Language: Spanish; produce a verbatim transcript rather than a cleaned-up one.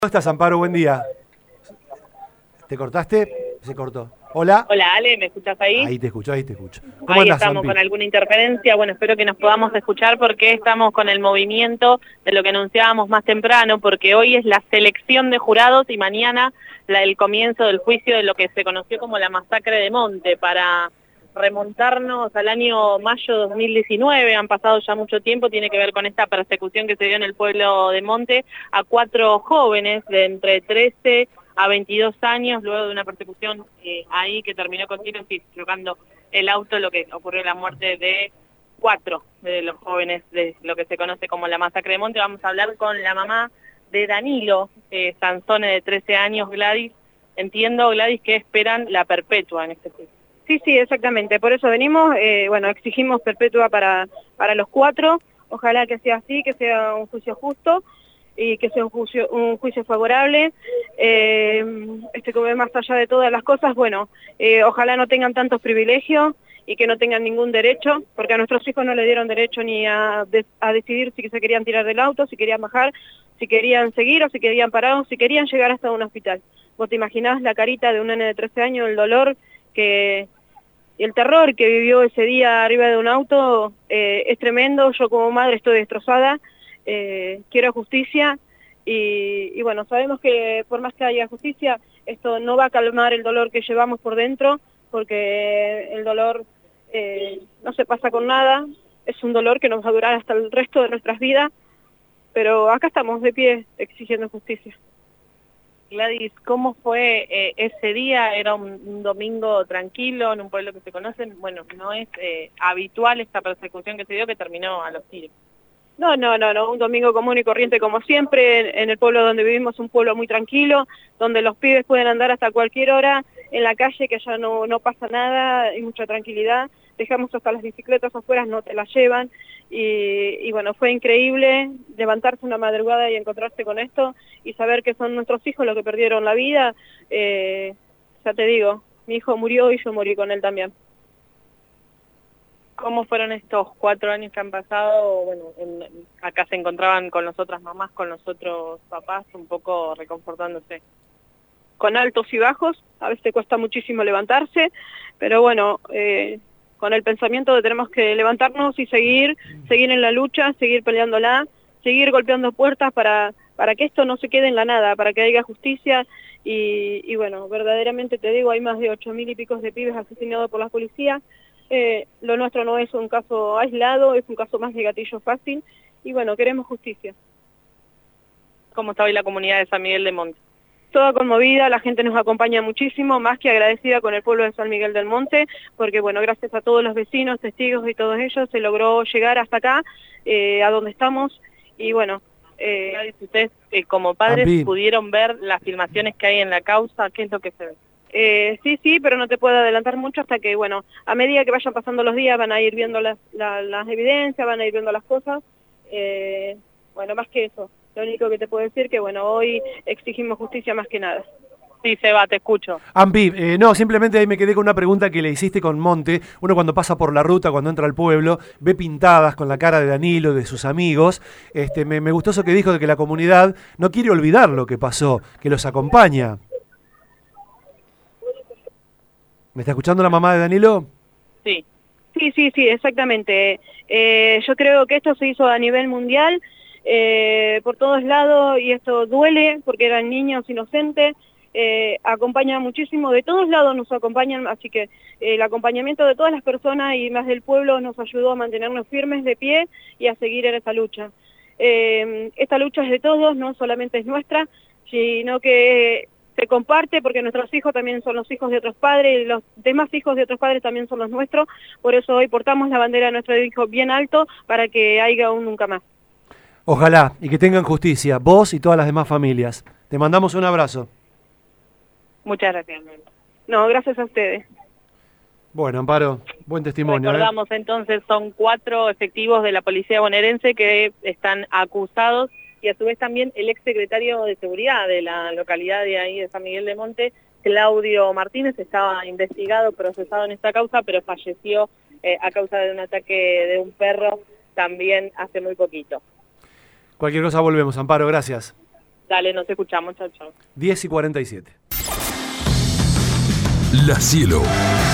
¿Cómo estás, Amparo? Buen día. ¿Te cortaste? Se cortó. Hola. Hola, Ale, ¿me escuchás ahí? Ahí te escucho, ahí te escucho. ¿Cómo Ahí andás, estamos Ampi? con alguna interferencia. Bueno, espero que nos podamos escuchar porque estamos con el movimiento de lo que anunciábamos más temprano, porque hoy es la selección de jurados y mañana la, el comienzo del juicio de lo que se conoció como la masacre de Monte. Para remontarnos al año mayo de dos mil diecinueve, han pasado ya mucho tiempo, tiene que ver con esta persecución que se dio en el pueblo de Monte a cuatro jóvenes de entre trece a veintidós años, luego de una persecución eh, ahí que terminó con tiros y chocando el auto, lo que ocurrió la muerte de cuatro de los jóvenes de lo que se conoce como la masacre de Monte. Vamos a hablar con la mamá de Danilo eh, Sansone, de trece años, Gladys. Entiendo, Gladys, que esperan la perpetua en este juicio. Sí, sí, exactamente. Por eso venimos, eh, bueno, exigimos perpetua para, para los cuatro. Ojalá que sea así, que sea un juicio justo y que sea un juicio, un juicio favorable. Eh, este, como más allá de todas las cosas, bueno, eh, ojalá no tengan tantos privilegios y que no tengan ningún derecho, porque a nuestros hijos no le dieron derecho ni a, de, a decidir si se querían tirar del auto, si querían bajar, si querían seguir o si querían parar o si querían llegar hasta un hospital. Vos te imaginás la carita de un nene de trece años, el dolor que... y el terror que vivió ese día arriba de un auto eh, es tremendo. Yo como madre estoy destrozada, eh, quiero justicia y, y bueno, sabemos que por más que haya justicia, esto no va a calmar el dolor que llevamos por dentro, porque el dolor eh, no se pasa con nada, es un dolor que nos va a durar hasta el resto de nuestras vidas, pero acá estamos de pie exigiendo justicia. Gladys, ¿cómo fue eh, ese día? Era un, un domingo tranquilo en un pueblo que se conocen. Bueno, no es eh, habitual esta persecución que se dio, que terminó a los tiros. No, no, no, no, un domingo común y corriente como siempre, en, en el pueblo donde vivimos, un pueblo muy tranquilo, donde los pibes pueden andar hasta cualquier hora en la calle, que allá no, no pasa nada, hay mucha tranquilidad, dejamos hasta las bicicletas afuera, no te las llevan, y, y bueno, fue increíble levantarse una madrugada y encontrarse con esto, y saber que son nuestros hijos los que perdieron la vida. eh, ya te digo, mi hijo murió y yo morí con él también. ¿Cómo fueron estos cuatro años que han pasado? Bueno, en, acá se encontraban con las otras mamás, con los otros papás, un poco reconfortándose. Con altos y bajos, a veces cuesta muchísimo levantarse, pero bueno, eh, con el pensamiento de tenemos que levantarnos y seguir, seguir en la lucha, seguir peleándola, seguir golpeando puertas para, para que esto no se quede en la nada, para que haya justicia. Y, y bueno, verdaderamente te digo, hay más de ocho mil y pico de pibes asesinados por la policía. Eh, lo nuestro no es un caso aislado, es un caso más de gatillo fácil, y bueno, queremos justicia. ¿Cómo está hoy la comunidad de San Miguel de Monte? Toda conmovida, la gente nos acompaña muchísimo, más que agradecida con el pueblo de San Miguel del Monte, porque bueno, gracias a todos los vecinos, testigos y todos ellos, se logró llegar hasta acá, eh, a donde estamos, y bueno... Eh, ustedes eh, como padres Ampi. pudieron ver las filmaciones que hay en la causa, ¿qué es lo que se ve? Eh, sí, sí, pero no te puedo adelantar mucho hasta que, bueno, a medida que vayan pasando los días van a ir viendo las, la, las evidencias, van a ir viendo las cosas. Eh, bueno, más que eso, lo único que te puedo decir que, bueno, hoy exigimos justicia más que nada. Sí, Seba, te escucho. Ampi, eh, no, simplemente ahí me quedé con una pregunta que le hiciste con Monte. Uno cuando pasa por la ruta, cuando entra al pueblo, ve pintadas con la cara de Danilo, de sus amigos. Este, me, me gustó eso que dijo de que la comunidad no quiere olvidar lo que pasó, que los acompaña. ¿Me está escuchando la mamá de Danilo? Sí. Sí, sí, sí, exactamente. Eh, yo creo que esto se hizo a nivel mundial, eh, por todos lados, y esto duele porque eran niños inocentes. Eh, acompaña muchísimo, de todos lados nos acompañan, así que eh, el acompañamiento de todas las personas y más del pueblo nos ayudó a mantenernos firmes de pie y a seguir en esta lucha. Eh, esta lucha es de todos, no solamente es nuestra, sino que se comparte porque nuestros hijos también son los hijos de otros padres y los demás hijos de otros padres también son los nuestros, por eso hoy portamos la bandera de nuestro hijo bien alto para que haya un nunca más. Ojalá, y que tengan justicia, vos y todas las demás familias. Te mandamos un abrazo. Muchas gracias. No, gracias a ustedes. Bueno, Amparo, buen testimonio. Recordamos ¿eh? entonces, son cuatro efectivos de la policía bonaerense que están acusados, y a su vez también el exsecretario de Seguridad de la localidad de ahí de San Miguel de Monte, Claudio Martínez, estaba investigado, procesado en esta causa, pero falleció eh, a causa de un ataque de un perro también hace muy poquito. Cualquier cosa volvemos, Amparo, gracias. Dale, nos escuchamos. Chau, chau. diez y cuarenta y siete. La Cielo.